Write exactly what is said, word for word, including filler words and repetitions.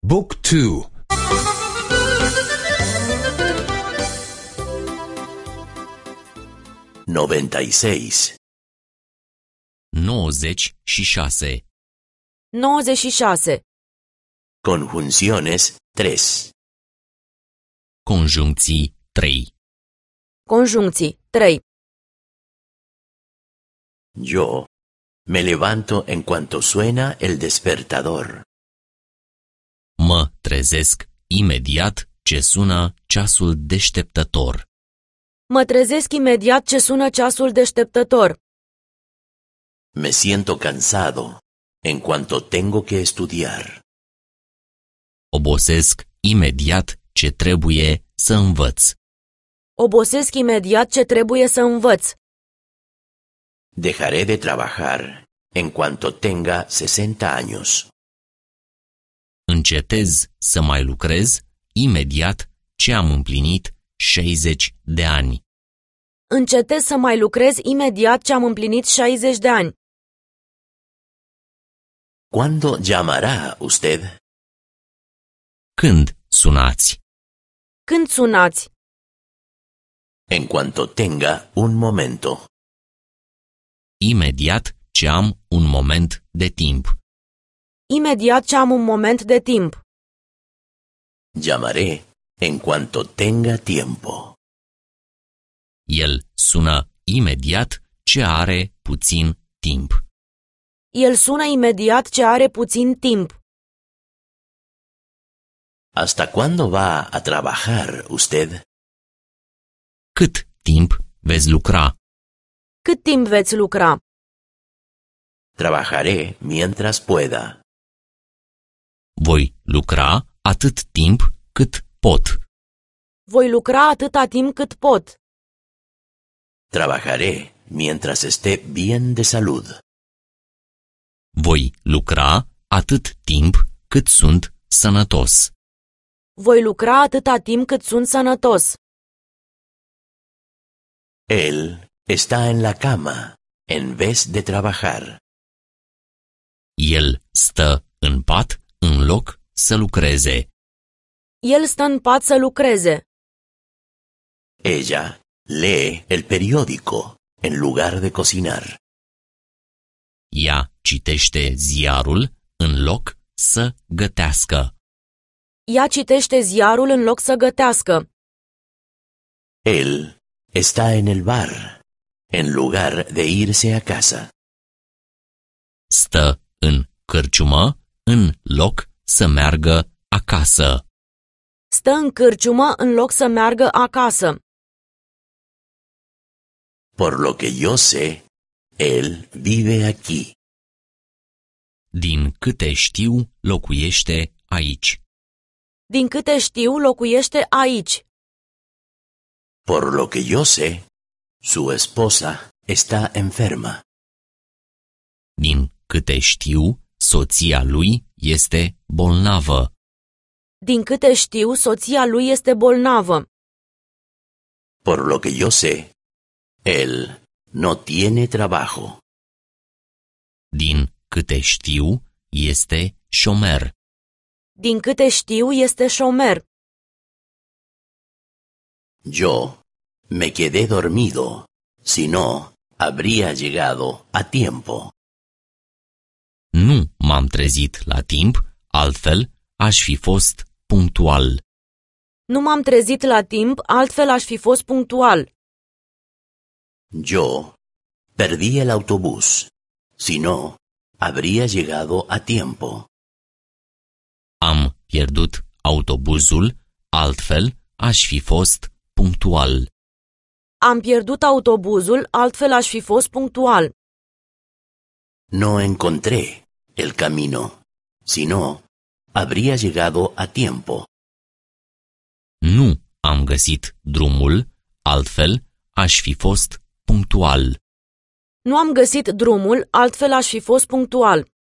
Book two. noventa y seis. nouăzeci și șase. nouăzeci și șase. Conjunciones tres. Conjuncții trei. Conjuncții trei. Yo me levanto en cuanto suena el despertador. Mă trezesc imediat ce sună ceasul deșteptător. Mă trezesc imediat ce sună ceasul deșteptător. Me siento cansado en cuanto tengo que estudiar. Obosesc imediat ce trebuie să învăț. Obosesc imediat ce trebuie să învăț. Dejaré de trabajar en cuanto tenga sesenta años. Încetez să mai lucrez imediat ce am împlinit șaizeci de ani. Încetez să mai lucrez imediat ce am împlinit șaizeci de ani. ¿Cuándo llamará usted? Când sunați? Când sunați? En cuanto tenga un momento. Imediat ce am un moment de timp. Imediat ce am un moment de timp. Llamaré en cuanto tenga tiempo. El sună imediat ce are puțin timp. El sună imediat ce are puțin timp. ¿Hasta cuándo va a trabajar usted? Cât timp veți lucra? Cât timp veți lucra? Trabajaré mientras pueda. Voi lucra atât timp cât pot. Voi lucra atâta timp cât pot. Trabajaré mientras esté bien de salud. Voi lucra atât timp cât sunt sănătos. Voi lucra atâta timp cât sunt sănătos. Él está en la cama en vez de trabajar. El stă în pat în loc să lucreze. El stă în pat să lucreze. Ella lee el periódico en lugar de cocinar. Ea citește ziarul în loc să gătească. Ea citește ziarul în loc să gătească. Él está en el bar en lugar de irse a casa. Stă în cârciumă în loc să meargă acasă. Stă în cârciumă în loc să meargă acasă. Por lo que yo sé, él vive aquí. Din câte știu, locuiește aici. Din câte știu, locuiește aici. Por lo que yo sé, su esposa está enferma. Din câte știu, soția lui este bolnavă. Din câte știu, soția lui este bolnavă. Por lo que yo sé, él no tiene trabajo. Din câte știu, este șomer. Din câte știu, este șomer. Yo me quedé dormido, si no, habría llegado a tiempo. Nu m-am trezit la timp, altfel aș fi fost punctual. Nu m-am trezit la timp, altfel aș fi fost punctual. Yo perdí el autobús, si no, habría llegado a tiempo. Am pierdut autobuzul, altfel aș fi fost punctual. Am pierdut autobuzul, altfel aș fi fost punctual. No encontré el camino, si no, habría llegado a tiempo. Nu am găsit drumul, altfel aș fi fost punctual. Nu am găsit drumul, altfel aș fi fost punctual.